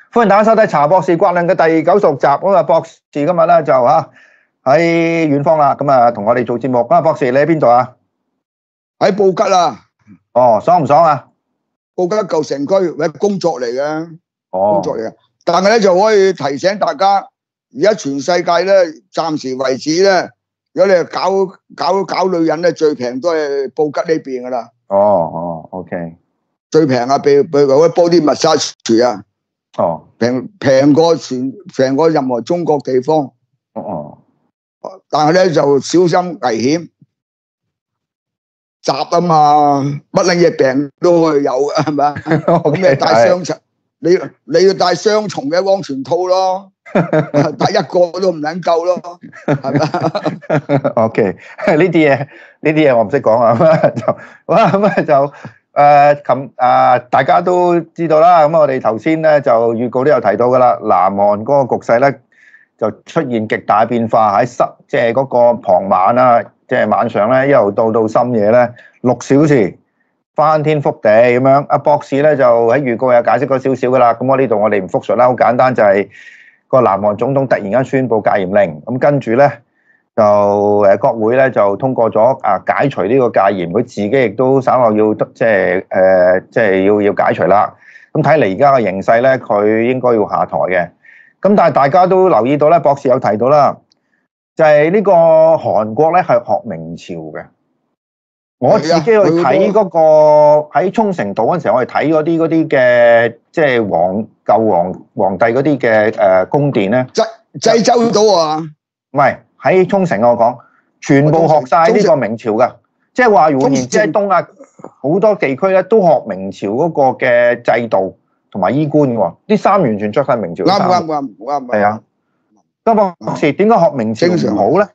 歡迎大家收睇查博士觀論嘅第90集。咁啊，博士今日咧就喺遠方啦，咁啊同我哋做節目。咁啊，博士你喺邊度啊？ 喺布吉啊！ 哦，爽唔爽啊？ 布吉舊城區，係工作嚟嘅，工作嚟嘅。 哦， 但係咧就可以提醒大家，而家全世界咧，暫時為止咧，如果你係搞女人咧，最平都係布吉呢邊噶啦。 哦，OK。 最平啊，譬如嗰啲 body massage 啊， 哦， 平過平過任何中國地方。 哦， 但係咧就小心危險，雜啊嘛，乜撚嘢病都會有啊，係咪啊？咁你帶雙層，你要帶雙重嘅安全套咯，帶一個都唔撚夠咯，係咪 ？OK，呢啲嘢我唔識講啊，大家都知道啦。咁我哋頭先咧就預告都有提到噶啦，南韓嗰個局勢咧就出現極大變化喺即係嗰個傍晚啦，即係晚上咧一路到深夜咧6小時翻天覆地咁樣。阿博士咧就喺預告有解釋過少少噶啦。咁我呢度我哋唔複述啦，好簡單就係個南韓總統突然間宣布戒嚴令，咁跟住咧就國會咧就通過咗解除呢個戒嚴，佢自己亦都稍後要即係要解除啦。咁睇嚟而家嘅形勢咧，佢應該要下台嘅。咁但係大家都留意到咧，博士有提到啦，就係呢個韓國咧係學明朝嘅。我自己去睇嗰個喺沖繩島嗰陣時候，我哋睇嗰啲嘅即係舊皇帝嗰啲嘅宮殿咧， 濟州島啊？ 唔係喺沖繩，我講全部學晒呢個明朝㗎，即係話換言之喺東亞好多地區咧都學明朝嗰個嘅制度同埋衣冠喎，啲衫完全着晒明朝嘅衫。啱，係啊。咁博士點解學明朝唔好咧？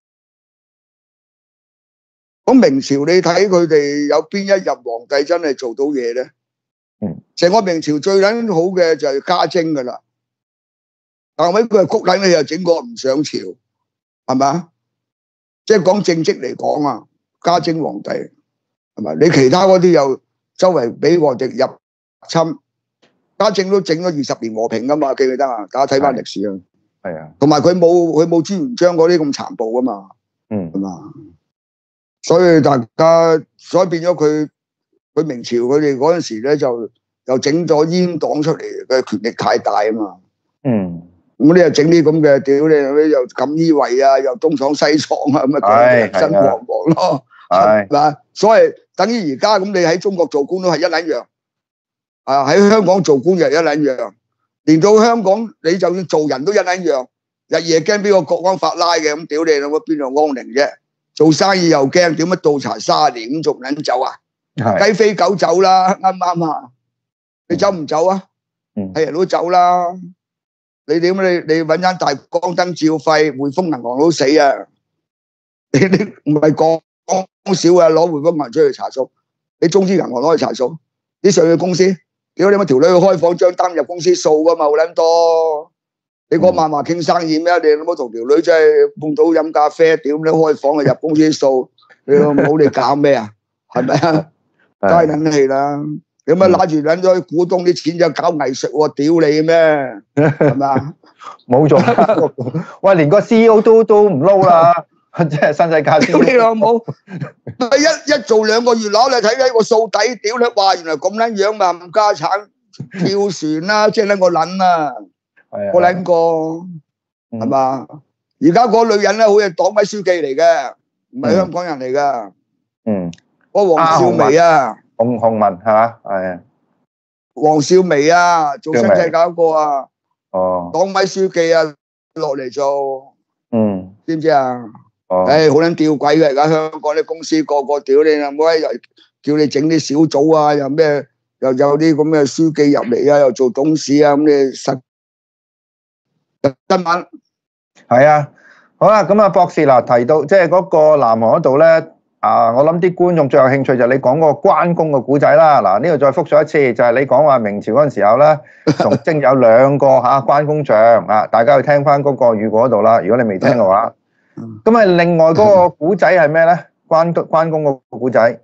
咁明朝你睇佢哋有邊一任皇帝真係做到嘢咧？成個明朝最撚好嘅就係嘉靖噶啦，但係佢係谷撚你又整個唔上朝，係咪啊？即係講政績嚟講啊，嘉靖皇帝係咪？你其他嗰啲又周圍俾外敵入侵，嘉靖都整咗20年和平噶嘛，記唔記得啊？大家睇翻歷史啊， 係啊， 同埋佢冇朱元璋嗰啲咁殘暴噶嘛，係嘛？所以變咗佢明朝佢哋嗰陣時咧就又整咗阉黨出嚟，嘅權力太大啊嘛。咁你又整啲咁嘅屌你又錦衣衛啊，又東廠西廠啊，咁啊真黃黃咯，係嘛？所以等於而家咁，你喺中國做官都係一撚樣，喺香港做官又一撚樣，連到香港你就算做人都一撚樣，日夜驚俾個國安法拉嘅，咁屌你老母邊度安寧啫？做生意又驚，點乜倒茶30年咁仲撚走啊？雞飛狗走啦，啱唔啱啊？你走唔走啊？係人都走啦。你點你揾間大光燈照肺，匯豐銀行都死啊！你唔係講少啊，攞匯豐銀行出去查數，你中資銀行攞去查數，啲上市公司，屌你乜條女去開房張單入公司數噶嘛，好撚多。你嗰晚話傾生意咩？你老母同條女真係碰到飲咖啡，屌你開房啊入公司數，你老母你搞咩啊？係咪啊？嘥撚氣啦！你咪揦住撚咗股東啲錢就搞藝術喎，屌你咩？係咪啊？ 冇錯，喂，連個 CEO 都唔撈啦，即係新世界。 屌你老母！一做2個月攞你睇睇個數底，屌你話原來咁撚樣嘛，冚家產跳船啦，即係撚個撚啊！我撚過係嘛？而家嗰女人咧，好似黨委書記嚟嘅，唔係香港人嚟噶。嗰黃少眉啊， 洪文係嘛？係啊， 黃少眉啊，做新世界嗰個啊，黨委書記啊落嚟做，知唔知啊？好撚吊詭嘅，而家香港啲公司個個屌你啦，冇一日叫你整啲小組啊，又咩又有啲咁嘅書記入嚟啊，又做董事啊，咁你實。新聞係啊，好啦，咁啊，博士嗱提到即係嗰個南韓嗰度咧，我諗啲觀眾最有興趣就係你講嗰個關公嘅古仔啦。嗱，呢度再複述一次，就係你講話明朝嗰陣時候咧，崇禎有2個關公像啊，大家去聽翻嗰個預告嗰度啦。如果你未聽嘅話，咁啊，另外嗰個古仔係咩咧？關公個古仔，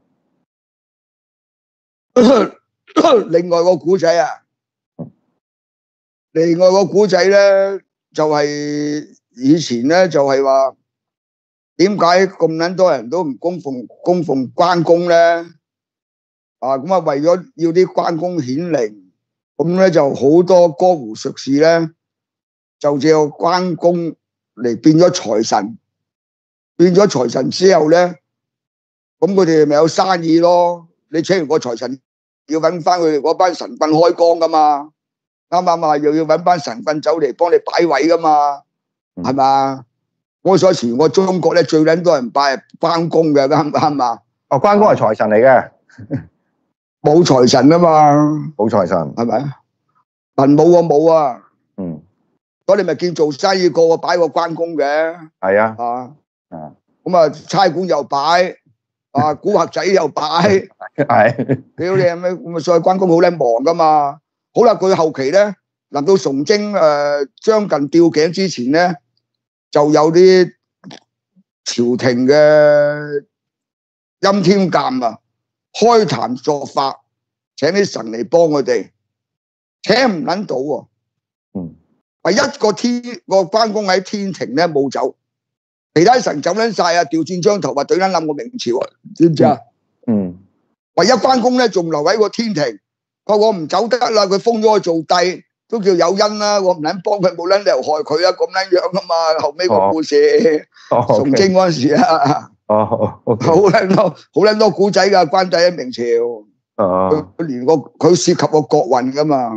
另外個古仔啊。 另外個古仔咧，就係以前咧就係話，點解咁撚多人都唔供奉關公咧？咁啊為咗要啲關公顯靈，咁咧就好多江湖術士咧，就借個關公嚟變咗財神，變咗財神之後咧，咁佢哋咪有生意咯。你請完個財神，要揾翻佢哋嗰班神棍開光噶嘛？啱唔啱啊？又要揾班神棍走嚟幫你擺位噶嘛？係嘛？我所以前個中國咧最撚多人拜關公嘅，啱唔啱啊？ 哦，關公係財神嚟嘅， 冇財神啊嘛， 冇財神係咪？文武個武啊， 嗯， 咁你咪見做生意個個擺個關公嘅， 係啊， 咁啊差館又擺，古惑仔又擺， 係， 屌你係咩？咁啊所以關公好撚忙噶嘛。好啦，佢後期咧，臨到崇禎將近吊頸之前咧，就有啲朝廷嘅欽天監啊，開壇作法，請啲神嚟幫佢哋，請唔撚到喎。唯一個關公喺天庭咧冇走，其他神走撚晒啊，調轉張頭話對撚冧個明朝啊，知唔知啊？唯一關公咧仲留喺個天庭。我唔走得啦，佢封咗我做帝，都叫有恩啦。我唔撚幫佢，冇撚理由害佢啊，咁撚樣噶嘛。後尾個故事，崇禎嗰陣時啊，好撚多古仔噶，關帝喺明朝，佢連佢涉及個國運噶嘛。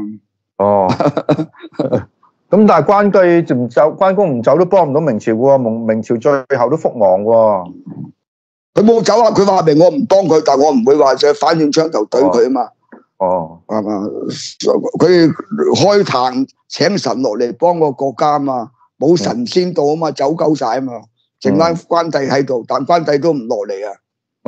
咁但係關公唔走都幫唔到明朝喎，明朝最後都覆亡喎。 佢冇走啊，佢話明我唔幫佢，但我唔會話就反轉槍頭懟佢啊嘛。係嘛？佢開壇請神落嚟幫個國家啊嘛，冇神仙到啊嘛，走鳩晒啊嘛，剩翻關帝喺度，但關帝都唔落嚟啊。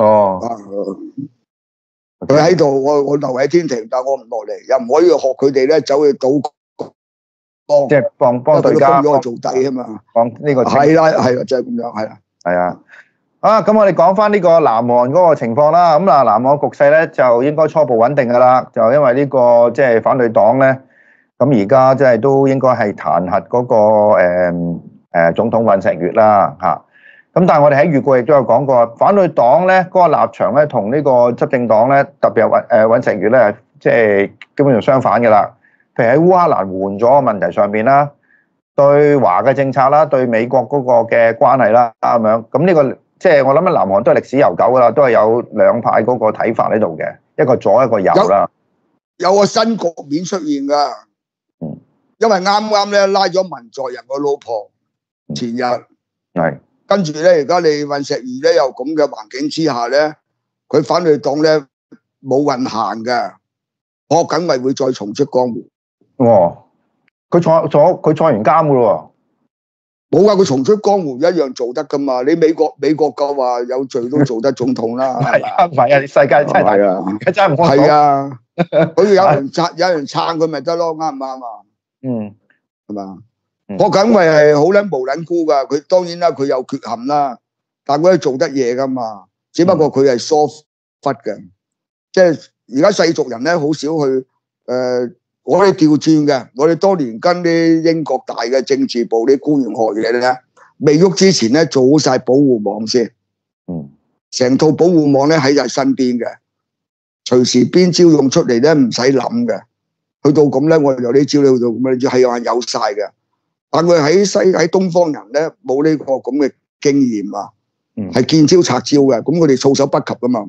佢喺度，我留喺天庭，但我唔落嚟，又唔可以學佢哋咧，走去賭幫， 即係幫對家， 封咗我做帝啊嘛。 幫呢個係啦，就係咁樣，係啦， 係啊。咁我哋講翻呢個南韓嗰個情況啦。咁嗱，南韓局勢咧就應該初步穩定噶啦。就因為呢個即係反對黨咧，咁而家即係都應該係彈劾嗰個總統尹錫悅啦嚇。咁但係我哋喺預告亦都有講過，反對黨咧嗰個立場咧同呢個執政黨咧，特別係尹錫悅咧，即係基本上相反嘅啦。譬如喺烏克蘭援助嘅問題上邊啦，對華嘅政策啦，對美國嗰個嘅關係啦咁樣。咁呢個即係我諗喺南韓都係歷史悠久噶啦，都係有兩派嗰個睇法喺度嘅，一個左一個右啦。 有個新局面出現噶，因為啱啱咧拉咗文在寅個老婆，前日係跟住咧，而家你尹錫悅咧又咁嘅環境之下咧，佢反對黨咧冇運行嘅，我梗係會再重出江湖。 佢坐完監噶咯。 冇啊！佢重出江湖一樣做得噶嘛？你美國夠話有罪都做得總統啦，係啊， 唔係啊，世界真係大啊，真係唔可以講。係啊，佢有人撐佢咪得咯？啱唔啱啊？係嘛？我梗係好撚無撚辜噶。佢當然啦，佢有缺陷啦，但佢係做得嘢噶嘛。只不過佢係疏忽嘅，即係而家世俗人咧好少去我哋調轉嘅，我哋當年跟啲英國大嘅政治部啲官員學嘢咧，未喐之前咧做好晒保護網先，成套保護網咧喺晒身邊嘅，隨時邊招用出嚟咧唔使諗嘅，去到咁咧我哋有啲招咧去到咁咧係有晒嘅，但佢喺東方人咧冇呢個咁嘅經驗啊，係見招拆招嘅，咁佢哋措手不及噶嘛，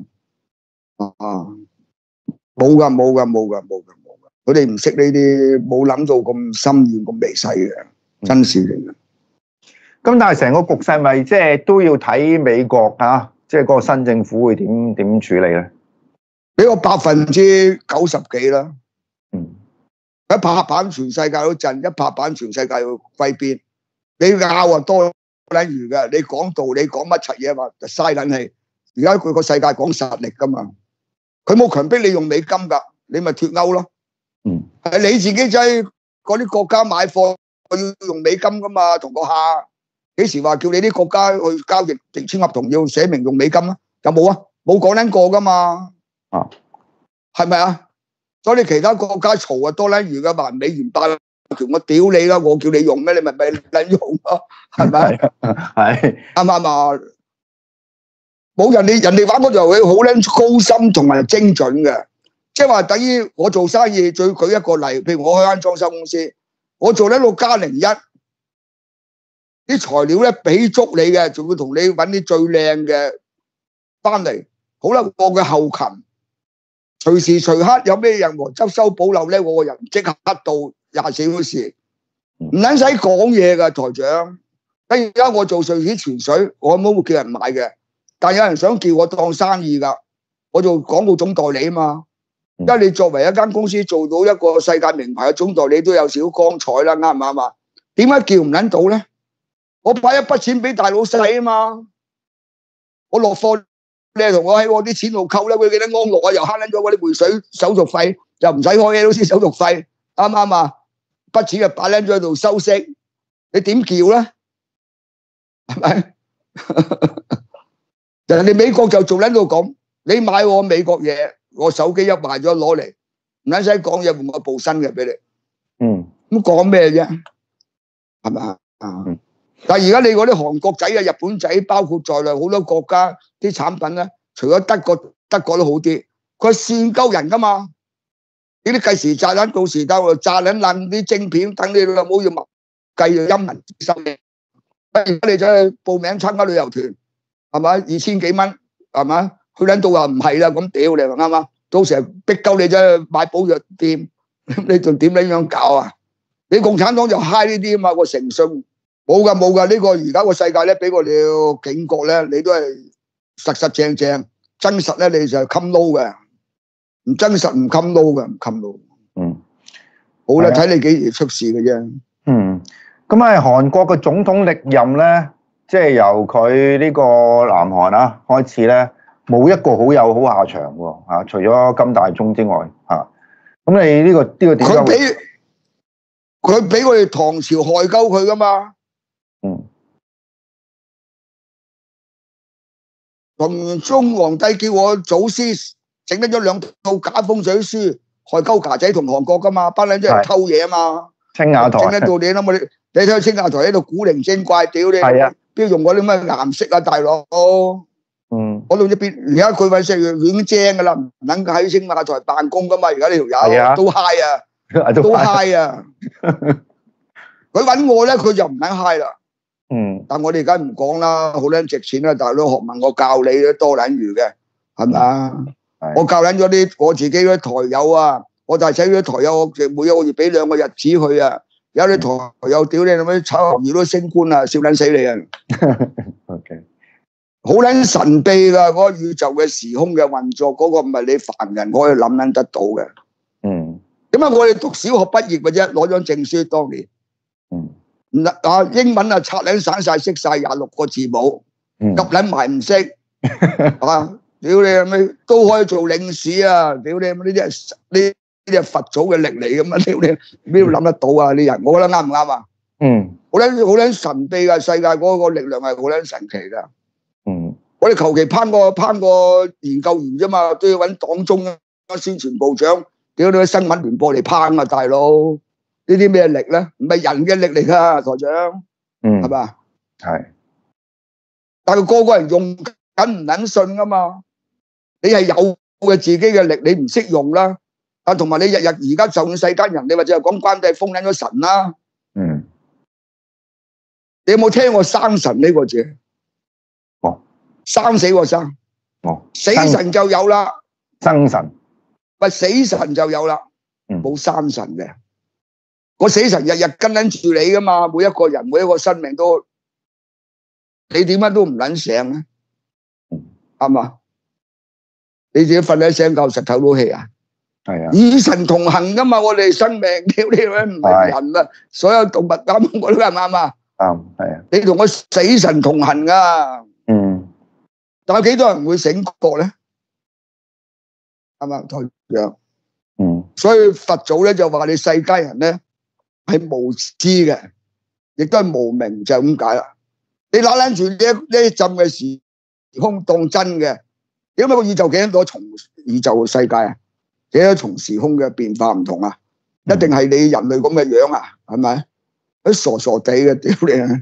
冇噶。佢哋唔識呢啲，冇諗到咁深遠、咁微細嘅真事嚟嘅。 咁但係成個局勢咪即係都要睇美國啊，即係嗰個新政府會點處理咧？ 俾個90%幾啦。一拍板全世界都震，一拍板全世界要歸邊。你拗啊多撚餘嘅，你講道理講乜柒嘢話嘥撚氣。而家佢個世界講實力噶嘛，佢冇強迫你用美金噶，你咪脫歐咯。係你自己仔嗰啲國家買貨，佢要用美金噶嘛，同個客幾時話叫你啲國家去交易直簽合同要寫明用美金啊？有冇啊？冇講撚過噶嘛？係咪啊？所以你其他國家嘈啊多撚餘嘅，萬美元8 權，我屌你啦，我叫你用咩？你咪撚用咯，係咪？ 係啱唔啱啊？冇人哋玩嗰條佢好撚高深同埋精準嘅，即係話等於我做生意，再舉一個例，譬如我開間裝修公司，我做得到+01，啲材料咧俾足你嘅，仲會同你揾啲最靚嘅翻嚟。好啦，我嘅後勤隨時隨刻有咩任何執修補漏咧，我個人即刻到24小時，唔撚使講嘢㗎，台長。而家我做瑞士泉水，我冇會叫人買嘅。但有人想叫我當生意㗎，我做廣告總代理啊嘛。因為你作為一間公司做到一個世界名牌嘅總代理，都有少少光彩啦，啱唔啱啊？點解叫唔撚到咧？我擺一筆錢俾大老細啊嘛，我落貨你同我喺我啲錢度扣咧，佢幾多安樂啊？又慳撚咗嗰啲匯水手續費，又唔使開 LC 手續費，啱唔啱啊？筆錢就擺撚咗喺度收息，你點叫咧？係咪？人哋美國就做撚到咁，你買我美國嘢，我手機一賣咗攞嚟，唔撚使講嘢，換我部新嘅俾你。咁講咩啫？係咪啊？但係而家你嗰啲韓國仔啊、日本仔，包括在內好多國家啲產品咧，除咗德國都好啲，佢係線鳩人噶嘛。呢啲計時炸彈到時得喎，炸撚爛啲晶片，等你老母要計陰銀收嘅。而家你走去報名參加旅遊團，係咪2000幾蚊？係咪？去撚到話唔係啦，咁屌你話啱嘛？到時逼鳩你走去買保藥店，你仲點樣搞啊？你共產黨就嗨呢啲啊嘛，個誠信冇㗎，呢個而家個世界咧，俾我哋警覺咧，你都係實正，真實咧你就係襟撈嘅，唔真實唔襟撈嘅，唔襟撈。好啦，睇你幾時出事嘅啫。 咁喺韓國嘅總統歷任咧，即係由佢呢個南韓啊開始咧，冇一個好有好下場喎嚇，除咗金大中之外嚇。咁你呢個點解？ 佢俾我哋唐朝害鳩佢噶嘛？同中皇帝叫我祖師整得咗2套假風水書，害鳩架仔同韓國噶嘛？班撚真係偷嘢啊嘛！ 青瓦台整得到你啦嘛？你睇青瓦台喺度古靈精怪，屌你！邊用嗰啲咩顏色啊，大佬？我到一邊，而家佢搵石已經精噶啦，唔能夠喺青瓦台辦公噶嘛？而家呢條友都 high 啊，都 high 啊！佢搵我咧，佢就唔肯 high 啦。但我哋而家唔講啦，好撚值錢啦，大佬學問我教你都多撚餘嘅，係咪啊？我教撚咗啲我自己嗰啲台友啊，我大仔嗰啲台友，我每一個月俾2個日子佢啊。有啲台友屌你咁樣炒魷魚都升官啊，笑撚死你啊！好撚神秘噶，嗰個宇宙嘅時空嘅運作，嗰個唔係你凡人可以諗撚得到嘅。點解我哋讀小學畢業嘅啫，攞張證書當年。英文啊拆撚散晒，識晒26個字母，夾撚埋唔識啊！屌你係咪都可以做領事啊？屌你呢啲係佛祖嘅力嚟噶嘛？屌你邊度諗得到啊？呢人我覺得啱唔啱啊？好撚神秘噶，世界嗰個力量係好撚神奇噶。我哋求其攀個研究員啫嘛，都要揾黨中央宣傳部長，屌你新聞聯播嚟攀啊，大佬！呢啲咩力咧？唔係人嘅力嚟噶，台長，係嘛？係，但係個人用緊唔撚信噶嘛？你係有嘅自己嘅力，你唔識用啦。啊，同埋你日日而家就世間人，你或者係講關帝封緊咗神啦。你有冇聽過生神呢個字？生死個生。死神就有啦。 生神。 咪死神就有啦。冇生神嘅。個死神日日跟緊住你噶嘛，每一個人每一個生命都，你點解都唔撚醒咧？啱嘛？你自己瞓喺醒覺，實透到氣啊！係啊，與神同行噶嘛，我哋生命屌你咩唔係人啊，所有動物啱，我都係啱啊！啱係啊，你同我死神同行噶，但係幾多人會醒覺咧？啱嘛，台長，所以佛祖咧就話你世間人咧。係無知嘅，亦都係無明，就咁解啦。你揦撚住呢一浸嘅時空當真嘅，點解個宇宙幾多重宇宙嘅世界啊？幾多重時空嘅變化唔同啊？ 一定係你人類咁嘅樣啊？係咪？啲傻傻地嘅，屌你啊！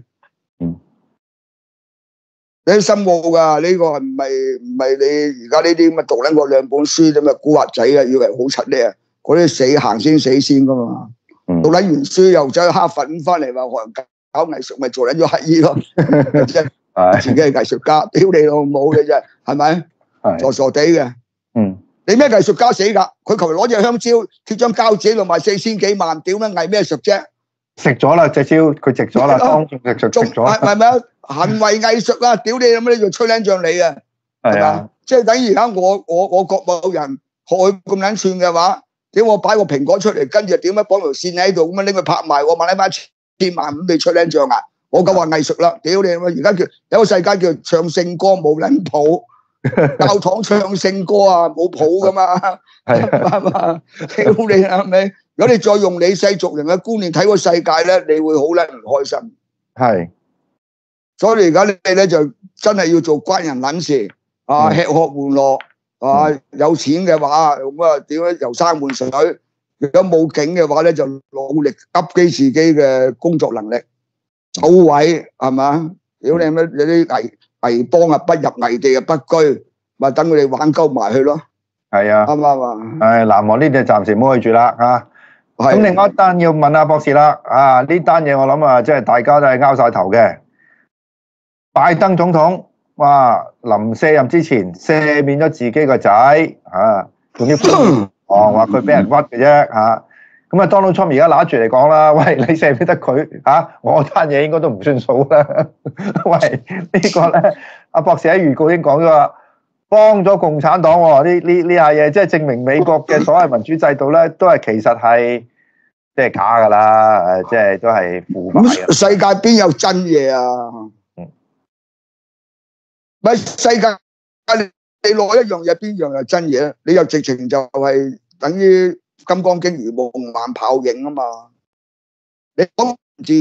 你心奧噶呢個唔係你而家呢啲咁嘅讀撚過兩本書咁嘅古惑仔啊，以為好柒叻啊！嗰啲死行先先噶嘛，讀撚完書又走去哈佛翻嚟話學人搞藝術，咪做撚咗乞兒咯，即係自己係藝術家，屌你老母嘅啫，係咪？傻傻地嘅，你咩藝術家死噶？佢求其攞隻香蕉貼張膠紙度賣4000幾萬，屌咩藝咩術啫？ 食咗啦隻蕉，佢食咗啦，當眾食咗， 係咪啊？行為藝術啊！屌你咁你仲吹撚脹你啊？係嘛？即係等於而家我國某人學佢咁撚串嘅話，屌我擺個蘋果出嚟，跟住點樣綁條線喺度咁樣拎佢拍賣，我買翻1000萬咁，你吹撚脹啊？我夠話藝術啦！屌你而家叫有個世界叫唱聖歌冇撚譜，教堂唱聖歌啊冇譜噶嘛？係嘛？屌你係咪？如果你再用你世俗人嘅觀念睇個世界咧，你會好撚唔開心。係。所以而家你咧就真係要做關人撚事啊，吃喝玩樂啊，有錢嘅話咁啊點樣遊山玩水，如果冇景嘅話咧就努力噏機自己嘅工作能力，走位係嘛？屌你咩有啲危邦啊，不入危地啊不居，咪等佢哋玩鳩埋去咯。係啊，啱唔啱啊？係南韓呢啲暫時唔好去住啦嚇。咁另外一單要問阿博士啦，啊呢單嘢我諗啊，即係大家都係拗晒頭嘅。拜登總統哇，臨卸任之前赦免咗自己個仔啊，仲要話佢俾人屈嘅啫嚇。咁啊，Donald Trump而家拿住嚟講啦，喂，你赦免得佢嚇，我單嘢應該都唔算數啦。喂，呢個咧，阿博士喺預告已經講咗啦，幫咗共產黨喎，呢下嘢即係證明美國嘅所謂民主制度咧，都係其實係即係假㗎啦，即係都係腐敗嘅。世界邊有真嘢啊？咪世界你攞一樣嘢，邊樣係真嘢？你又直情就係等於《金剛經》如夢幻泡影啊嘛！你講字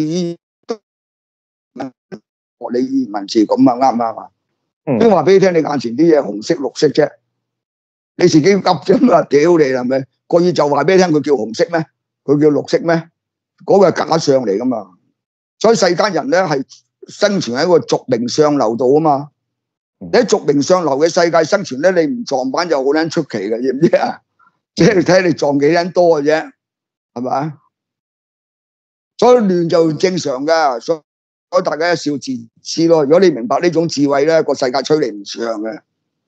學你文字咁啊，啱唔啱啊？邊話俾你聽？你眼前啲嘢紅色、綠色啫，你自己噏啫嘛！屌你係咪？個意就話俾你聽，佢叫紅色咩？佢叫綠色咩？嗰個係假象嚟噶嘛！所以世間人咧係生存喺一個俗名上流度啊嘛！你喺俗名上流嘅世界生存咧，你唔撞板就好撚出奇嘅，知唔知啊？即係睇你撞幾撚多嘅啫，係咪？所以亂就正常噶，所以大家一笑自知咯。如果你明白呢種智慧咧，個世界吹你唔上嘅。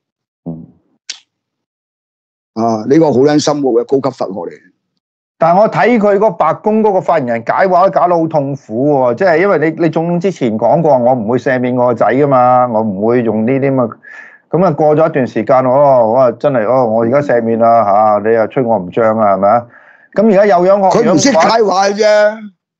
啊，呢個好撚深奧嘅高級佛學嚟。但係我睇佢個白宮嗰個發言人解話都搞到好痛苦喎，即係因為你總之前講過，我唔會赦免我個仔噶嘛，我唔會用呢啲咁啊過咗一段時間，我真係我而家赦免啦嚇，你又吹我唔脹啊，係咪啊？咁而家有樣學樣，佢唔識解話啫。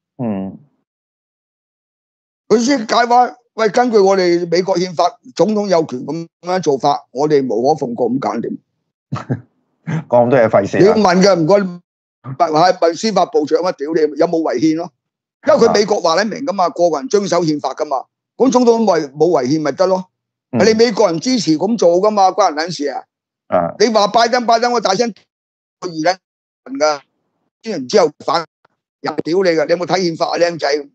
佢識解話，喂，根據我哋美國憲法，總統有權咁樣做法，我哋無可奉告咁簡掂。講咁多嘢費事。你要問嘅唔該。問司法部長啊！屌你，有冇違憲咯？因為佢美國話你明噶嘛，個個人遵守憲法噶嘛。咁總統冇違憲咪得咯？係你美國人支持咁做噶嘛，關人撚事啊！你話拜登，我大聲二撚噶，啲人之後反又屌你噶，你有冇睇憲法啊，僆仔？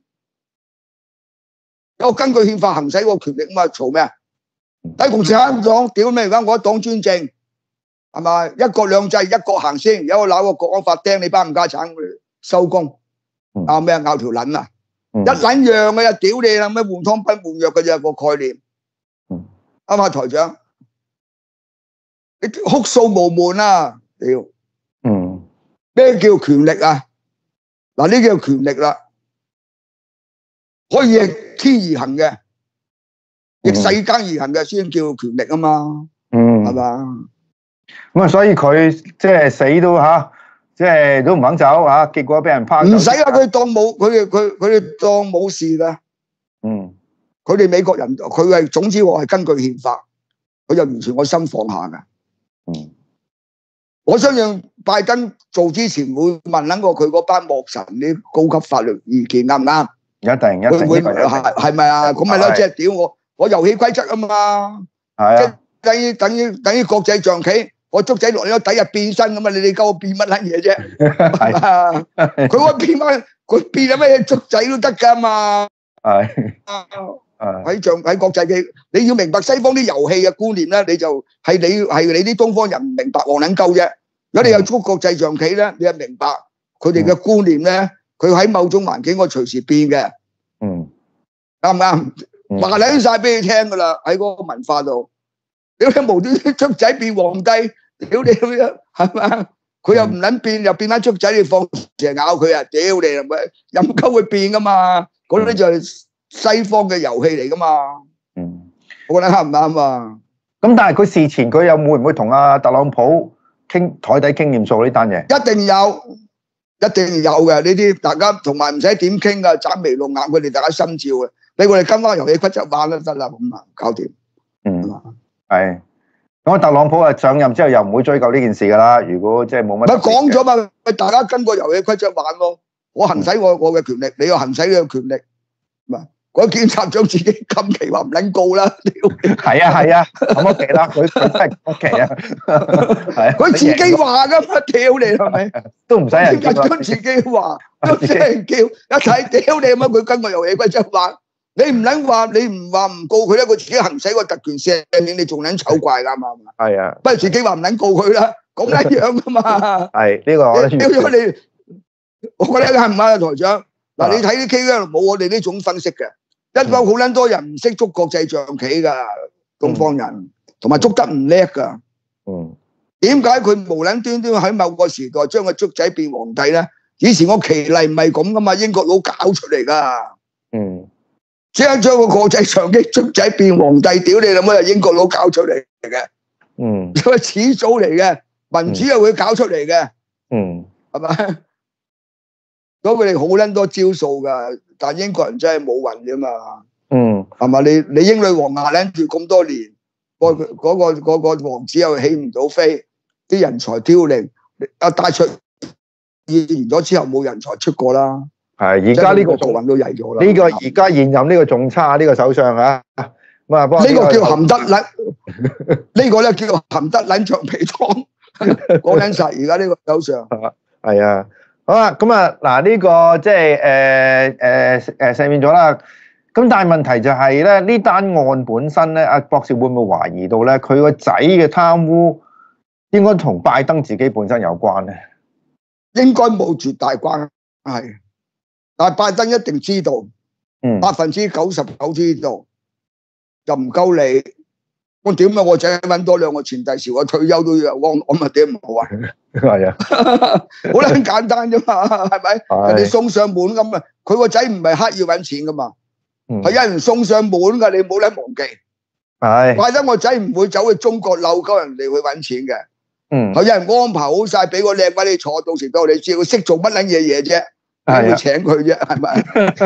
有根據憲法行使個權力嘛？嘈咩啊？喺共產黨屌咩？而家我一黨專政。係嘛？一國兩制，一國行先，有個鬧個國安法釘你班唔家產，收工。拗咩啊？拗條撚啊！一撚樣嘅啫，屌你啦！咩換湯不換藥嘅啫個概念。啱嘛，台長？你哭訴無門啊！屌。咩叫權力啊？嗱，呢叫權力啦，可以逆天而行嘅，逆世間而行嘅先叫權力啊嘛。係嘛？咁啊，所以佢即係死都嚇，即係都唔肯走嚇，結果俾人拋。唔使啊，佢當冇，佢哋當冇事㗎。佢哋美國人，佢係總之我係根據憲法，佢就完全我心放下㗎。我相信拜登做之前會問撚過佢嗰班幕臣啲高級法律意見啱唔啱？一定會係咪啊？咁咪咯，即係屌我遊戲規則啊嘛。係啊。等於國際象棋， 我竹仔落咗底啊變身咁啊！你鳩我變乜撚嘢啫？ 係啊！佢可以變翻，佢變咗咩竹仔都得㗎嘛。 係喺國際嘅，你要明白西方啲遊戲嘅觀念咧，你就係你啲東方人唔明白黃撚鳩啫。如果你有捉國際象棋咧，你係明白佢哋嘅觀念咧，佢喺某種環境可以隨時變嘅。啱唔啱？話撚晒俾你聽㗎啦，喺嗰個文化度。屌你無端端竹仔變皇帝，屌你咁樣係嘛？佢又唔撚變，又變翻竹仔，你放蛇咬佢啊！屌你係咪任鳩會變㗎嘛？嗰啲就係西方嘅遊戲嚟㗎嘛。我覺得啱唔啱啊？ 咁但係佢事前佢又會唔會同阿特朗普傾台底傾掂數呢單嘢？ 一定有，一定有嘅呢啲，大家同埋唔使點傾㗎，斬眉弄眼，佢哋大家心照嘅。俾我哋跟翻遊戲規則玩都得啦，咁啊搞掂。 係，咁特朗普啊上任之後又唔會追究呢件事噶啦。如果即係冇乜， 咪講咗嘛，大家跟個遊戲規則玩咯。我行使我嘅權力，你又行使你嘅權力。咪嗰檢察長自己禁期話唔撚告啦。 係啊，咁屋企啦，佢真係屋企啊。係， 佢自己話噶嘛，屌你係咪？ 都唔使人叫。 佢自己話，都俾人叫，一睇屌你咁啊！佢跟個遊戲規則玩。你唔撚話，你唔話唔告佢咧，佢自己行使個特權赦免，你仲撚醜怪㗎嘛？ 係啊， 不如自己話唔撚告佢啦，咁一樣㗎嘛。 係呢個我覺得。 屌咗你，我覺得啱唔啱啊，台長？嗱，你睇啲 K 咧冇我哋呢種分析嘅，一幫好撚多人唔識捉國際象棋㗎，東方人，同埋捉得唔叻㗎。點解佢無撚端端喺某個時代將個竹仔變皇帝咧？以前個棋例唔係咁㗎嘛，英國佬搞出嚟㗎。即係將個國際象棋竹仔變皇帝，屌你老母！係英國佬搞出嚟嘅，佢係始祖嚟嘅，民主又會搞出嚟嘅，係咪？咁佢哋好撚多招數噶，但英國人真係冇運啫嘛，係嘛？你英女王壓撚住咁多年，嗰個王子又起唔到飛，啲人才凋零，戴卓爾完咗之後冇人才出過啦。係而家呢個做運都曳咗啦。 呢個而家現任呢個仲差，呢個首相啊，咁啊，呢個叫含得撚，呢個咧叫做含得撚橡皮湯，講緊晒而家呢個首相。 係啊，好啦，咁啊嗱，呢個即係赦免咗啦。咁但係問題就係咧，呢單案本身咧，阿博士會唔會懷疑到咧，佢個仔嘅貪污應該同拜登自己本身有關咧？ 應該冇絕大關係。但係拜登一定知道，99%知道，就唔夠你。我點解我仔揾多2個前第時，我退休都要我咪點唔好啊？係啊，好撚簡單啫嘛，係咪？人哋送上門咁啊，佢個仔唔係刻意揾錢噶嘛，係有人送上門噶，你冇得忘記。係，拜登個仔唔會走去中國漏鳩人哋去揾錢嘅。係有人安排好晒，俾個靚位你坐，到時俾我哋知佢識做乜撚嘢啫。會請佢啫，係咪？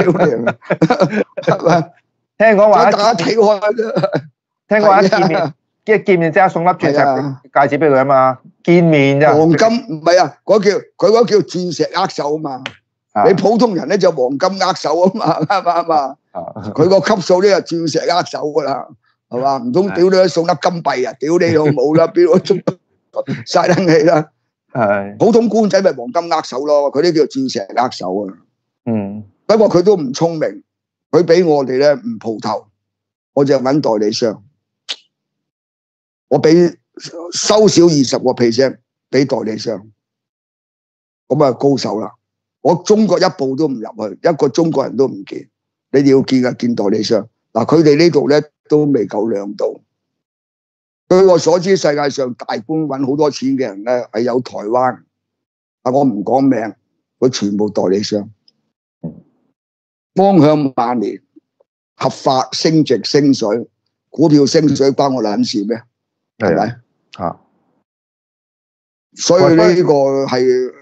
係咪？聽講話大家睇開啫。聽講話一見面即刻送粒鑽石戒指俾佢啊嘛！見面咋？黃金唔係啊，佢嗰叫鑽石握手啊嘛。你普通人咧就黃金握手啊嘛，啱嘛？佢個級數咧就鑽石握手噶啦，係嘛？唔通屌你送粒金幣啊？屌你老母啦！邊個嘥冷氣啦？係普通官仔咪黃金握手咯，佢呢叫鑽石握手啊。不過佢都唔聰明，佢俾我哋咧唔蒲頭，我就揾代理商，我俾收少20%俾代理商，咁啊高手啦。我中國一步都唔入去，一個中國人都唔見，你哋要見啊，見代理商。嗱，佢哋呢度咧都未夠兩度。據我所知，世界上大官揾好多錢嘅人咧，係有台灣，但我唔講名，佢全部代理商，方向萬年，合法升值升水，股票升水關我撚事咩？係咪？啊！所以呢個係，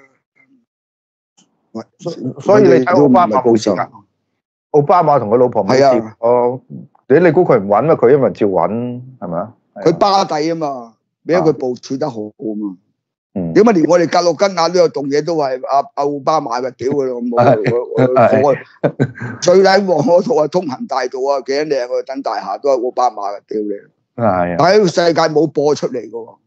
所以你睇奧巴馬冇事㗎，奧巴馬同佢老婆冇事。哦，你估佢唔揾咩？佢因為照揾，係咪啊？ 佢巴底啊嘛，俾佢部署得好好嘛。點解連我哋格魯吉亞都有棟嘢都係阿奧巴馬嘅？屌佢老母！我最靚旺嗰套啊，通行大道啊，幾靚啊，等大廈都係奧巴馬嘅，屌你！係啊，但係世界冇播出嚟嘅喎。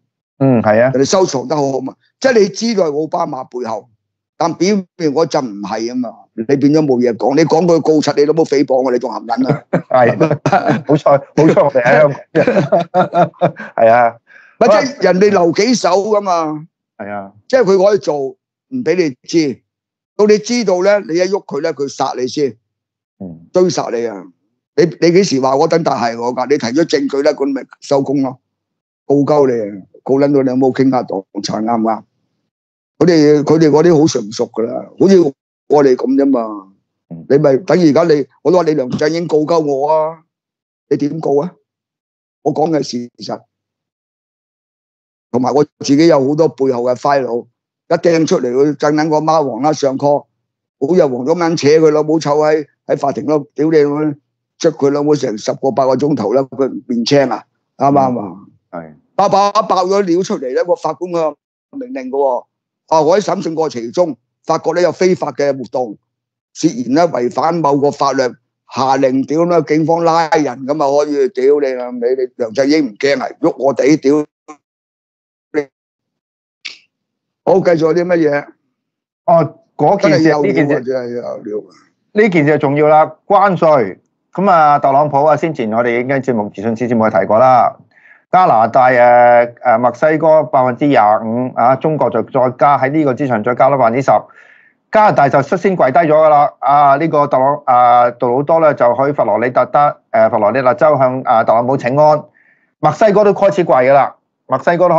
係啊， 人哋收藏得好好嘛。即係你知道係奧巴馬背後，但表面嗰陣唔係啊嘛。你變咗冇嘢講，你講佢告柒你都冇誹謗啊，你仲含撚啊？ 係，好彩我哋喺香港，係啊， 或者人哋留幾手噶嘛。 係啊，即係佢可以做，唔俾你知，到你知道咧，你一喐佢咧，佢殺你先，追殺你啊！你幾時話我等大係我㗎？你提咗證據咧，咁咪收工咯，告鳩你啊，告撚到你有冇傾下檔產啱唔啱？佢哋嗰啲好純熟㗎啦，好似我哋咁啫嘛。你咪等而家我都話你梁振英告鳩我啊，你點告啊？我講嘅事實，同埋我自己有好多背後嘅 file， 一掟出嚟佢震緊個貓王啦，上 call， 好有黃咗眼扯佢老母臭喺法庭度，屌你捽佢老母成10個8個鐘頭啦，佢面青啊，啱唔啱啊？係爆咗料出嚟咧，個法官個命令嘅喎，我喺審訊過程中發覺咧有非法嘅活動，涉嫌咧違反某個法律，下令屌啦，警方拉人咁啊可以屌你啦，你梁振英唔驚啊，喐我哋屌你！好，繼續有啲乜嘢？ 嗰件事呢件事真係有料， 呢件事重要啦，關稅。咁啊，特朗普啊，先前我哋已經節目資訊節目提過啦。加拿大墨西哥25%啊，中國就再加喺呢個之上再加多10%。加拿大就率先跪低咗噶啦。呢個杜魯多咧就去佛羅里達州向特朗普請安。墨西哥都開始跪噶啦，墨西哥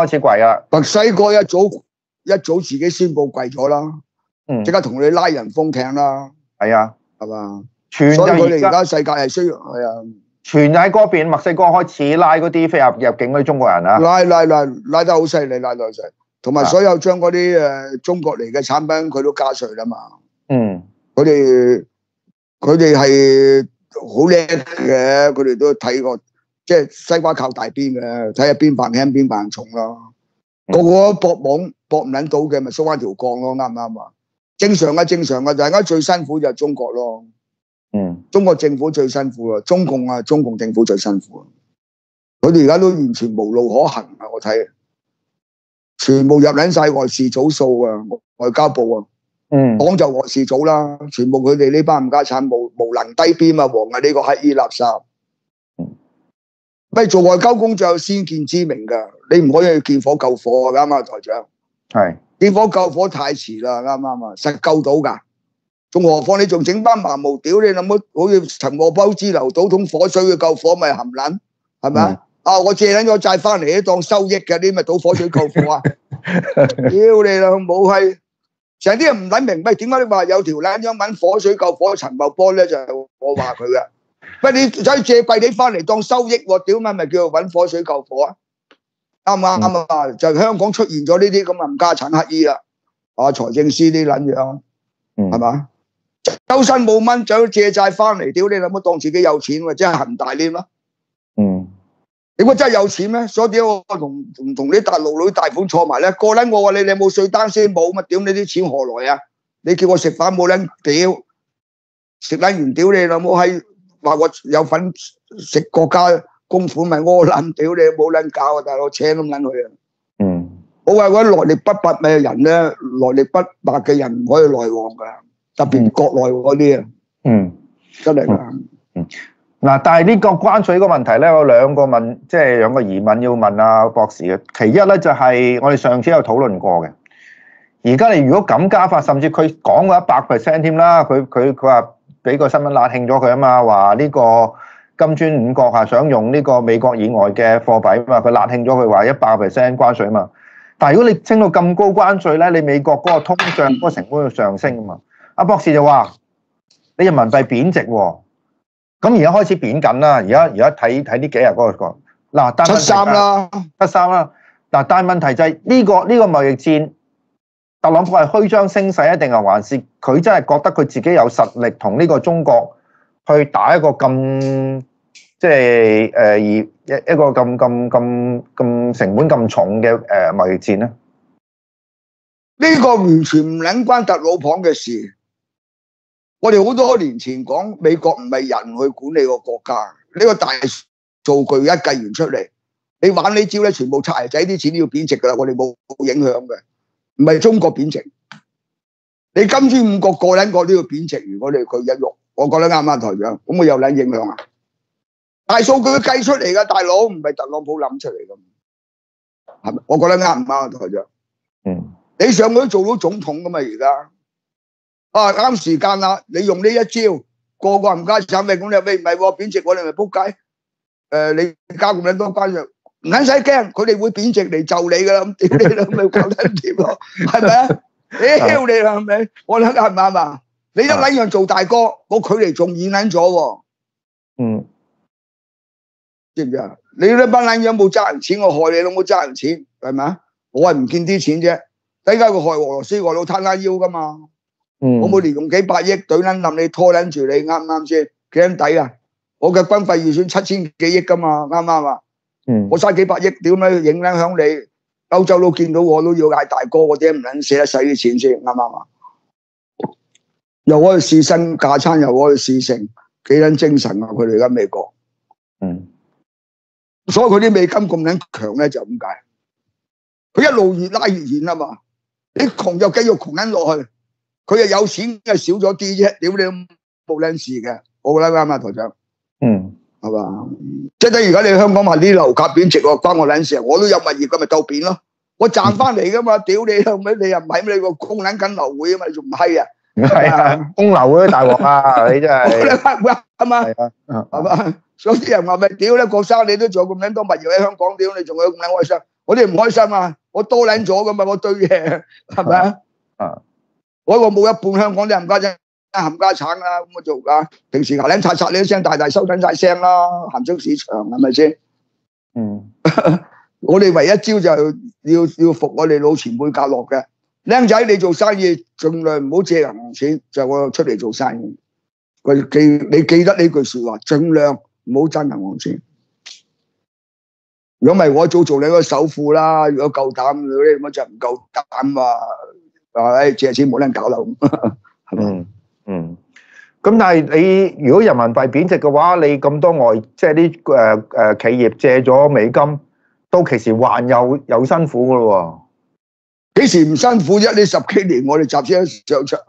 一早自己宣布跪咗啦。即刻同你拉人封艇啦。係啊，係嘛？所以佢哋而家世界係需要係啊。全喺嗰邊墨西哥開始拉嗰啲非法入境嗰啲中國人啊。拉得好犀利，拉得好犀利。同埋所有將嗰啲中國嚟嘅產品佢都加稅啦嘛。佢哋係好叻嘅，佢哋都睇過，即係西瓜靠大邊嘅，睇下邊瓣輕邊瓣重咯。個個搏網搏唔撚到嘅，咪縮翻條槓咯，啱唔啱啊？正常嘅，大家最辛苦就係中國咯。中國政府最辛苦啦，中共政府最辛苦。佢哋而家都完全無路可行啊！我睇，全部入撚晒外事組數啊，外交部啊，講就外事組啦，全部佢哋呢班冚家產無能低 B 啊，黃啊呢個乞衣垃圾。做外交工作有先見之明㗎，你唔可以見火救火啊！啱啱台長係見火救火太遲啦，啱啱啊？實救到㗎。仲何況你仲整班麻毛屌你諗乜？好似陳茂波之流倒桶火水去救火咪含撚係咪啊？我借撚咗債翻嚟當收益嘅，你咪倒火水救火啊！屌你老母閪！成啲人唔撚明，點解你話有條撚樣揾火水救火陳茂波咧？就係我話佢嘅。你走去借貴啲翻嚟當收益喎？屌咪叫做揾火水救火啊？啱唔啱啊？就香港出現咗呢啲咁嘅冚家產乞衣啦，財政司啲撚樣係嘛？周身冇蚊，走借債翻嚟，屌你諗乜當自己有錢喎？真係恒大添啦。你估真係有錢咩？所以點解我同啲大陸佬大款坐埋咧？個撚我話你有冇稅單先冇嘛？屌你啲錢何來啊？你叫我食飯冇撚屌，食撚完屌你老母閪，話我有份食國家公款咪屙撚，屌你冇撚搞啊！大佬請咁撚去啊！我話嗰啲來歷不白嘅人咧，來歷不白嘅人唔可以來往噶。特別國內嗰啲啊，真係㗎。嗱，但係呢個關稅個問題咧，有兩個疑問要問阿博士嘅。其一咧就係我哋上次有討論過嘅。而家你如果咁加法，甚至佢講過100%添啦，佢話俾個新聞辣興咗佢啊嘛，話呢個金磚五國係想用呢個美國以外嘅貨幣啊嘛，佢辣興咗佢話100%關稅啊嘛。但係如果你升到咁高關稅咧，你美國嗰個通脹嗰個成本要上升啊嘛。阿博士就話：你人民幣貶值喎，咁而家開始貶緊啦。而家睇呢幾日嗰個嗱，73啦，73啦。嗱，但係問題就係呢個貿易戰，特朗普係虛張聲勢啊，定係還是佢真係覺得佢自己有實力同呢個中國去打一個咁一個咁成本咁重嘅貿易戰咧？呢個完全唔撚關特朗普嘅事。我哋好多年前講美國唔係人去管理個國家，呢個大數據一計完出嚟， 你玩呢招咧，全部擦鞋仔啲錢都要貶值噶啦，我哋冇影響嘅，唔係中國貶值。你金磚五國個撚個都要貶值，如果你佢一喐，我覺得啱唔啱台長？咁我有撚影響啊？大數據計出嚟噶，大佬唔係特朗普諗出嚟噶，係咪？我覺得啱唔啱啊，台長？你上去都做到總統噶嘛？而家啱時間啦，你用呢一招，個個冚家產咪咁你喂唔係貶值，我哋咪仆街。你交咁撚多關稅，唔撚使驚，佢哋會貶值嚟就你噶啦，咁屌你啦，咪搞撚掂咯，係咪啊？屌你啦，係咪？我諗啱唔啱啊？你一撚樣做大哥，個距離仲遠撚咗喎。知唔知啊？你呢班撚樣冇揸人錢，我害你都冇揸人錢，係咪啊？我係唔見啲錢啫，點解佢害俄羅斯害到攤攤腰噶嘛？我每年用幾百億懟撚冧你，拖撚住你，啱唔啱先？幾撚抵啊？我嘅軍費預算7000幾億噶嘛，啱唔啱啊？我嘥幾百億，屌咩影撚響你？歐洲都見到我都要嗌大哥，我點唔撚捨得使啲錢先，啱唔啱啊？又可以試新架撐，又可以試成，幾撚精神啊！佢哋而家美國，所以佢啲美金咁撚強咧，就咁解。佢一路越拉越遠啊嘛！你窮就繼續窮緊落去，佢又有錢就少咗啲啫，屌你冇撚事嘅，我覺得啱啊，台長。係嘛？即係等而家你香港話啲樓價貶值喎，關我撚事啊！我都有物業，咁咪鬥貶咯。我賺翻嚟噶嘛，屌你老味！你又唔係你個供撚緊樓會啊嘛？你仲唔閪啊？ 係啊，供樓嗰啲大鑊啊！你真係係嘛？係嘛？所以啲人話咪屌咧，郭生你都仲有咁撚多物業喺香港，屌你仲有咁撚開心？我哋唔開心啊！我多撚咗噶嘛，我堆嘢係咪啊？我冇一半香港啲冚家啫。冚家產啦，咁我做啊！平時牙撚刷刷你啲聲大收緊晒聲啦，鹹中市場係咪先？我哋唯一招就要服我哋老前輩教落嘅，僆仔你做生意盡量唔好借銀行錢，就我出嚟做生意。你記得呢句説話，盡量唔好爭銀行錢。如果唔係我早做你個首富啦，如果夠膽嗰啲咁就唔夠膽啊！借錢冇撚搞啦，係嘛？ 咁但係你如果人民幣貶值嘅話，你咁多即係啲企業借咗美金，到期時還又辛苦噶咯喎？ 幾時唔辛苦啫？你10幾年我哋集資上場，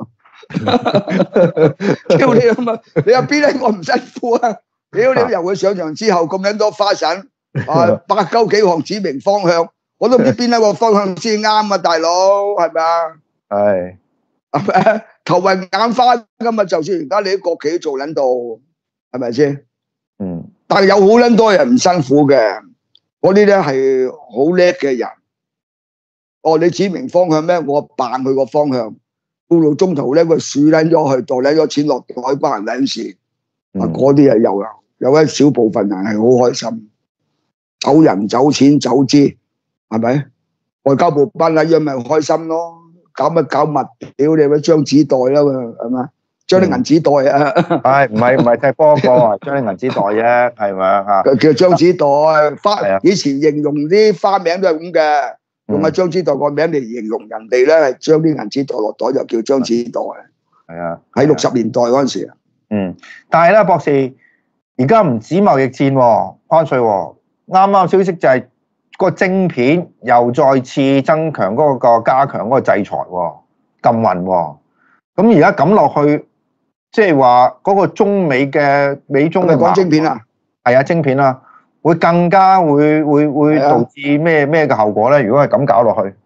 屌你啊嘛！你有邊一個唔辛苦啊？屌你由佢上場之後咁撚多花神8鳩幾項指明方向，我都唔知邊一個方向先啱啊！大佬係咪啊？ 係咪？頭暈眼花噶嘛，就算而家你喺國企做撚到，係咪先？但係有好撚多人唔辛苦嘅，嗰啲咧係好叻嘅人。你指明方向咩？我扮佢個方向，到中途咧佢輸撚咗去，袋撚咗錢落袋，關人撚事。嗰啲係有一小部分人係好開心，走人走錢走資，係咪？外交部班一樣咪開心咯。搞乜搞物？屌你咪張紙袋啦，係嘛？將啲銀紙袋啊！ 係唔係踢波個？將啲銀紙袋啫，係咪啊？ 叫張紙袋花。以前形容啲花名都係咁嘅，用個張紙袋個名嚟形容人哋咧，係將啲銀紙袋落袋就叫張紙袋。 係啊， 喺60年代嗰陣時啊。 但係咧，博士，而家唔止貿易戰喎，關稅喎，啱消息就係。個晶片又再次增強嗰個加強嗰個制裁喎，禁運喎。咁而家咁落去，即係話嗰個中美中嘅講晶片啊， 係啊，晶片啊，會更加會導致咩嘅後果咧？如果係咁搞落去，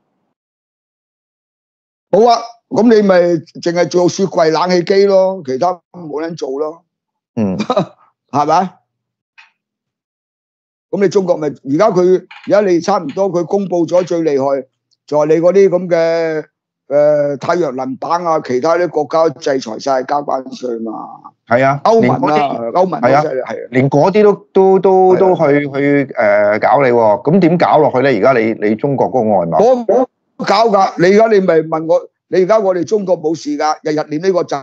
好啊，咁你咪淨係做雪櫃、冷氣機咯，其他冇人做咯。係咪？咁你中國咪而家你差唔多佢公布咗最厲害，就係你嗰啲咁嘅太陽能板啊，其他啲國家制裁晒加關稅嘛。係啊，歐盟係啊， 連嗰啲都去搞你喎。咁點搞落去咧？而家你中國嗰個外貿， 我搞㗎。你而家你咪問我，你而家我哋中國冇事㗎，日日念呢個習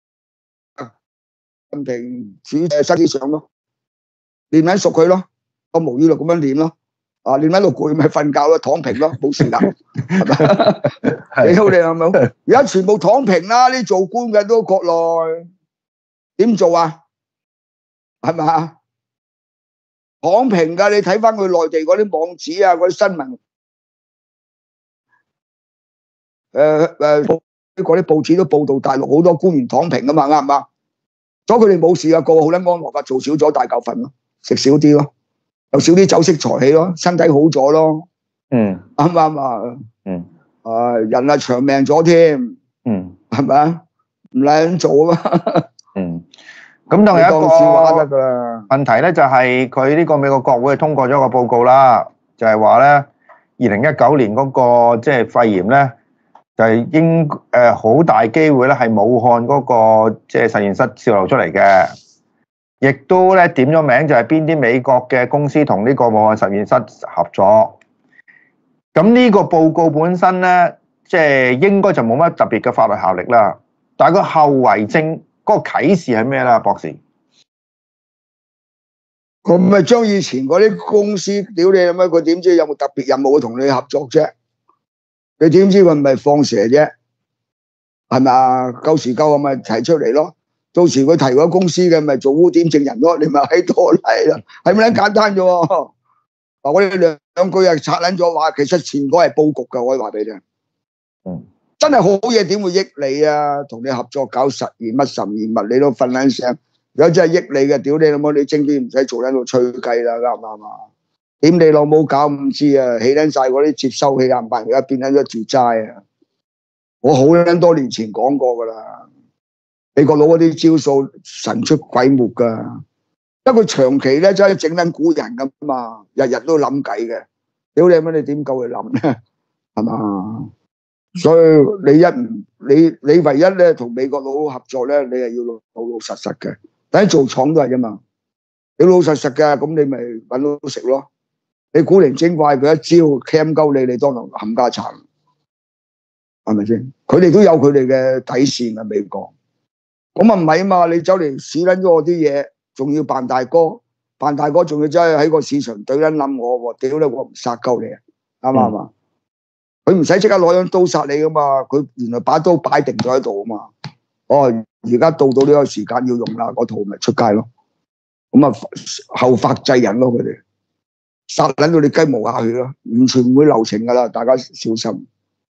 近平主身體上咯，念緊熟佢咯。個無語錄咁樣練咯，練喺度攰咪瞓覺咯，躺平咯，冇事噶，係咪？你好，你係咪？而家全部躺平啦，啲做官嘅都國內點做啊？係咪啊？ 躺平㗎，你睇翻佢內地嗰啲網址啊，嗰啲新聞，嗰啲報紙都報道大陸好多官員躺平㗎嘛，啱唔啱？所以佢哋冇事啊，個個好撚安樂㗎，做少咗大嚿份咯，食少啲咯，又少啲酒色財氣咯，身體好咗咯，啱唔啱啊？人啊長命咗添，係咪啊？唔撚做啊嘛。 咁仲有一個問題咧，就係佢呢個美國國會通過咗個報告啦，就係話咧，2019年嗰個即係肺炎咧，就係好大機會咧係武漢嗰個即係實驗室泄漏出嚟嘅，亦都咧點咗名就係邊啲美國嘅公司同呢個武漢實驗室合作。咁呢個報告本身咧，即係應該就冇乜特別嘅法律效力啦，但係個後遺症。嗰個啟示係咩啦，博士？ 佢咪將以前嗰啲公司屌你咁樣，佢點知有冇特別任務同你合作啫？你點知佢唔係放蛇啫？係咪啊？夠時夠咪提出嚟咯。到時佢提嗰公司嘅咪做污點證人咯。你咪喺度嚟啦，係咪咁簡單啫？嗱，我哋兩句又拆撚咗話，其實前嗰係佈局㗎，我可以話俾你聽。真係好嘢，點會益你啊？同你合作搞實驗乜實驗物，你都瞓撚醒。如果真係益你嘅，屌你老母，你精啲唔使做喺度吹雞啦，啱唔啱啊？點你老母搞唔知啊？起撚晒嗰啲接收器啊，而家變緊咗住齋啊！我好撚多年前講過㗎啦，美國佬嗰啲招數神出鬼沒㗎，因為佢長期咧真係整緊古人㗎嘛，日日都諗計嘅。屌你乜你點夠佢諗咧？係嘛？所以你唯一咧同美國佬合作咧，你係要老老實實嘅。第一做廠都係啫嘛，你老老實實嘅，咁你咪搵到食咯。你古靈精怪，佢一招 cam 鳩你，你當堂冚家鏟，係咪先？佢哋都有佢哋嘅底線啊，美國。咁啊唔係啊嘛，你走嚟試撚咗我啲嘢，仲要扮大哥，扮大哥仲要真係喺個市場對撚冧我，屌你我唔殺鳩你啊，啱唔啱啊？佢唔使即刻攞張刀殺你噶嘛，佢原來把刀擺定咗喺度啊嘛。哦，而家到呢個時間要用啦，嗰套咪出街咯。咁啊後發制人咯，佢哋殺撚到你雞毛下血咯，完全唔會留情噶啦，大家小心，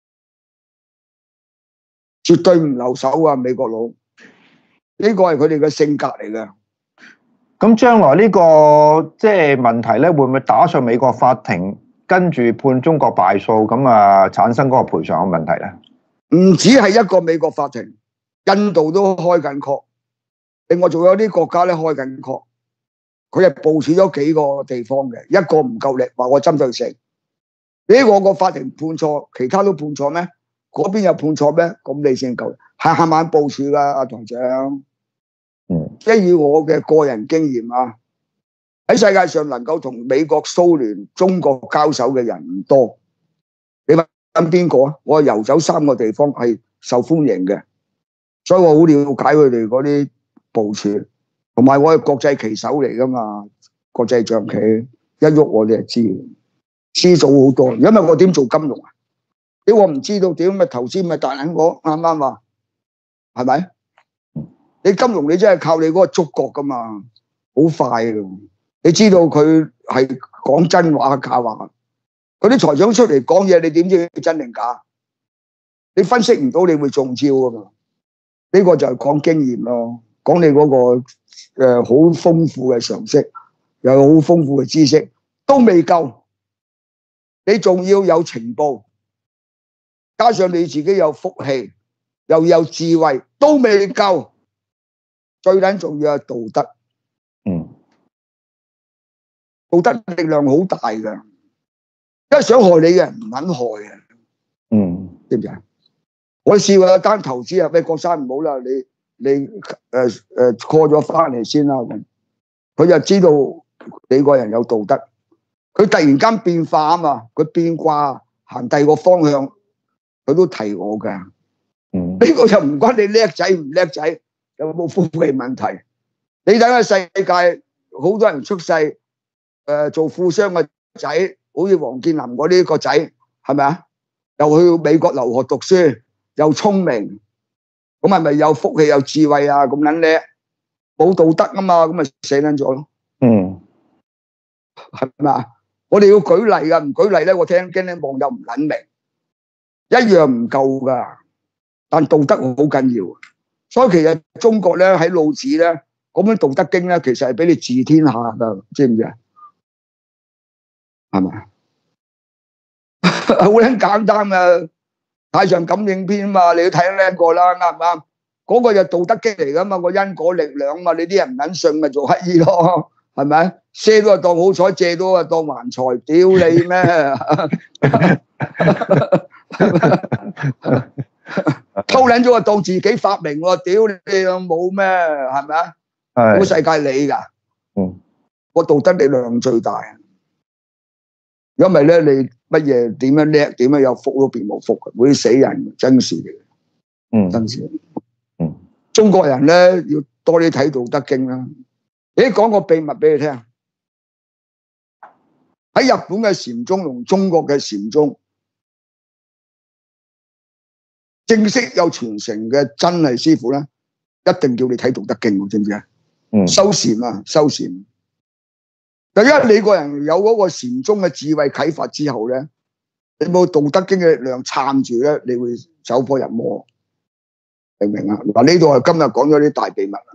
絕對唔留手啊！美國佬呢個係佢哋嘅性格嚟嘅。 咁將來呢個即係問題咧，會唔會打上美國法庭？跟住判中國敗訴，咁啊產生嗰個賠償嘅問題咧？ 唔止係一個美國法庭，印度都開緊 call，另外仲有啲國家咧開緊 call，佢係部署咗幾個地方嘅，一個唔夠力，話我針對性。呢個法庭判錯，其他都判錯咩？嗰邊有判錯咩？咁你先夠，係慢部署㗎，阿台長。即係以我嘅個人經驗啊。喺世界上能夠同美國、蘇聯、中國交手嘅人唔多，你問邊個啊？我遊走3個地方係受歡迎嘅，所以我好了解佢哋嗰啲部署，同埋我係國際棋手嚟噶嘛，國際象棋一喐我哋就知數好多。因為我點做金融啊？屌我唔知道點咪頭先咪大撚我啱唔啱啊？係咪？你金融你真係靠你嗰個觸覺噶嘛，好快㗎。你知道佢係講真話假話，嗰啲財長出嚟講嘢，你點知佢真定假？你分析唔到，你會中招㗎嘛？呢個就係講經驗咯，講你嗰個好豐富嘅常識，又好豐富嘅知識都未夠，你仲要有情報，加上你自己有福氣，又有智慧，都未夠，最緊重要係道德。道德力量好大㗎，因為想害你嘅人唔肯害嘅，知唔知啊？我試過一單投資啊，咩郭生唔好啦，你call 咗翻嚟先啦，佢就知道你個人有道德，佢突然間變化啊嘛，佢變卦行第二個方向，佢都提我㗎。呢個就唔關你叻仔唔叻仔，有冇福氣問題。你睇下世界好多人出世。做富商嘅仔，好似王健林嗰啲個仔，係咪啊？又去美國留學讀書，又聰明，咁係咪有福氣有智慧啊？咁撚叻，冇道德啊嘛，咁咪死撚咗咯。 係嘛？我哋要舉例噶，唔舉例咧，我驚啲網友唔撚明，一樣唔夠噶。但道德好緊要，所以其實中國咧喺老子咧嗰本《道德經》咧，其實係俾你治天下噶，知唔知啊？係咪？好撚簡單啊！太上感應篇嘛，你都睇得過啦，啱唔啱？嗰個就道德經嚟噶嘛，個因果力量嘛，你啲人唔撚信咪做乞兒咯，係咪？賒都係當好彩，借都係當橫財，屌你咩？偷撚咗啊，當自己發明喎，屌你老母咩？係咪啊？個世界你㗎，個道德力量最大。因為咧，你乜嘢點樣叻，點樣有福都變冇福嘅，會死人，真事嚟嘅。真事。中國人咧要多啲睇《道德經》啦。你講個秘密俾你聽，喺日本嘅禪宗同中國嘅禪宗，正式有傳承嘅真係師傅咧，一定叫你睇《道德經》，知唔知啊？修禪啊，修禪。第一，你個人有嗰個禪宗嘅智慧啟發之後咧，你冇《道德經》嘅力量撐住咧，你會走火入魔，明唔明啊？嗱，呢度係今日講咗啲大秘密啦。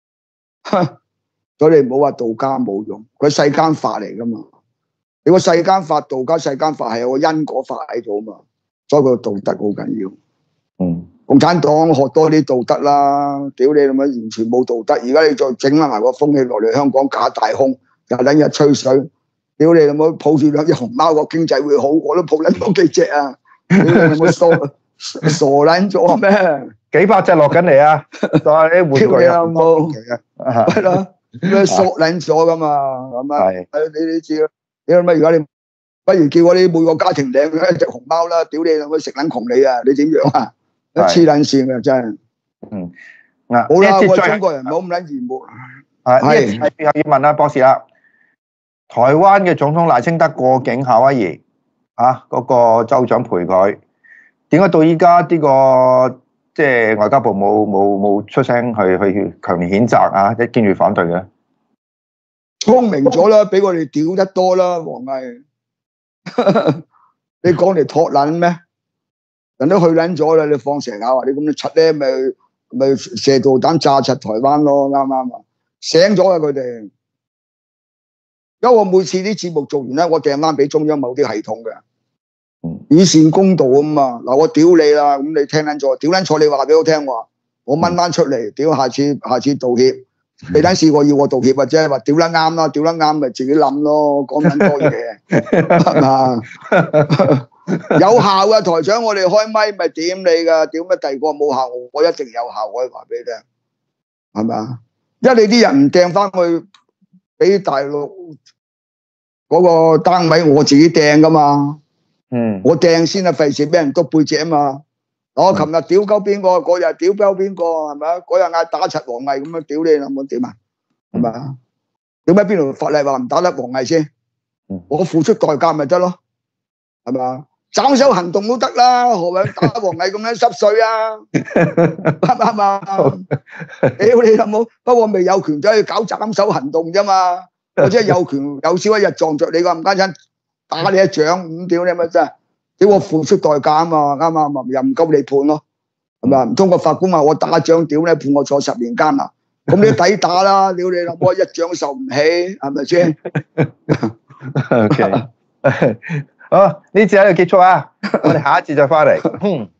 所以你唔好話道家冇用，佢世間法嚟噶嘛。你個世間法，道家世間法係有個因果法喺度啊嘛，所以個道德好緊要。共產黨學多啲道德啦，屌你老母，完全冇道德。而家你再整埋個風氣落嚟，香港假大空。又等日吹水，屌你老母！抱住兩隻熊貓個經濟會好，我都抱撚多幾隻啊！屌你老母傻撚咗咩？ 幾百隻落緊嚟啊！就係啲玩具啊！ 係咯，咩傻撚咗噶嘛？咁啊，你知啦。你諗下，而家你不如叫我哋每個家庭領一隻熊貓啦！屌你老母，食撚窮你啊！你點樣啊？黐撚線嘅真係。好啦，我中國人唔好咁撚嚴肅。 係要問下博士啦。台灣嘅總統賴清德過境夏威夷，嗰個州長陪佢，點解到依家呢個即係外交部冇出聲去強烈譴責啊，即係堅決反對嘅？ 聰明咗啦，俾我哋屌得多啦，王毅，你講嚟托撚咩？人都去撚咗啦，你放蛇咬啊！你咁樣柒咧，咪射導彈炸柒台灣咯，啱唔啱啊？醒咗啊佢哋。因為我每次啲節目做完咧，我掟翻俾中央某啲系統嘅，以善公道啊嘛。嗱，我屌你啦，咁你聽撚錯，屌撚錯你話俾我聽話，我掹翻出嚟，屌下次道歉。你等試過要我道歉或者話屌得啱啦，屌得啱咪自己諗咯，講緊多嘢係嘛？有效嘅台長，我哋開咪咪點你噶，屌乜第二個冇效，我一定有效，我可以話俾你聽，係嘛？因為你啲人唔掟翻去。俾大陸嗰個單位我自己掟噶嘛，我掟先啊，費事俾人督背脊啊嘛。我琴日屌鳩邊個，嗰日屌鳩邊個，係咪啊？嗰日嗌打柒王毅咁樣屌你啦，冇點啊？係咪啊？點解邊度法例話唔打得王毅先？我付出代價咪得咯，係咪啊？斬首行動都得啦，何謂打王毅咁樣濕碎啊？係嘛？屌你老母！不過未有權走去搞斬首行動啫嘛，我即係有權有朝一日撞着你個冚家鏟打你一掌咁，屌你乜真係？屌我付出代價啊嘛，啱啱啊？又唔夠你判咯，係咪啊？唔通個法官話我打掌屌你判我坐10年監啊？咁你抵打啦！屌你老母，一掌受唔起，係咪先？OK。 好，呢次喺度結束啊！我哋下一次再翻嚟。